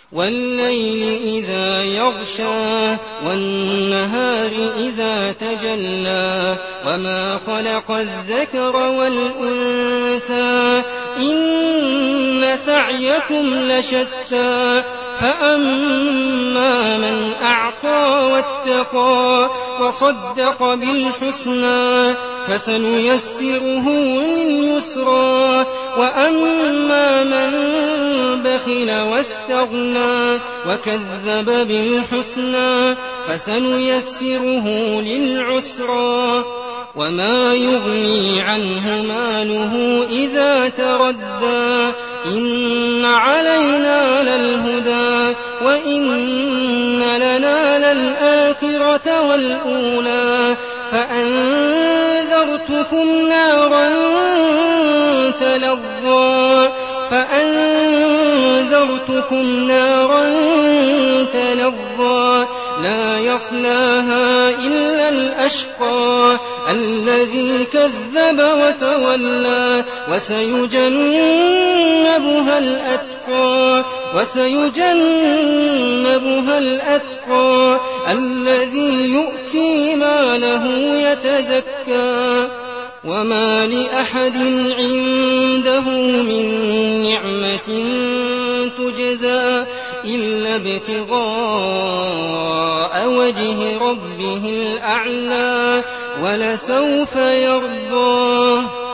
وَاللَّيْلِ إِذَا يَغْشَىٰ وَالنَّهَارِ إِذَا تَجَلَّىٰ وَمَا خَلَقَ الذَّكَرَ وَالْأُنثَىٰ إِنَّ سَعْيَكُمْ لَشَتَّىٰ فَأَمَّا مَنْ أَعْطَىٰ وَاتَّقَىٰ وَصَدَّقَ بِالْحُسْنَىٰ فَسَنُيَسِّرُهُ لِلْيُسْرَىٰ وَأَمَّا مَن بَخِلَ وَاسْتَغْنَىٰ وَكَذَّبَ بِالْحُسْنَىٰ فَسَنُيَسِّرُهُ لِلْعُسْرَىٰ وَمَا يُغْنِي عَنْهُ مَالُهُ إِذَا تَرَدَّىٰ إِنَّ عَلَيْنَا لَلْهُدَىٰ وَإِنَّ لَنَا لَلْآخِرَةَ وَالْأُولَىٰ فَأَنذَرْتُكُمْ نَارًا تَلَظَّىٰ لَا يَصْلَاهَا إِلَّا الْأَشْقَى الَّذِي كَذَّبَ وَتَوَلَّىٰ وَسَيُجَنَّبُهَا الْأَتْقَى الَّذِي يُؤْتِي مَالَهُ يَتَزَكَّىٰ وَمَا لِأَحَدٍ عِندَهُ مِن نِّعْمَةٍ تُجْزَىٰ إِلَّا ابْتِغَاءَ وَجْهِ رَبِّهِ الْأَعْلَىٰ وَلَسَوْفَ يَرْضَىٰ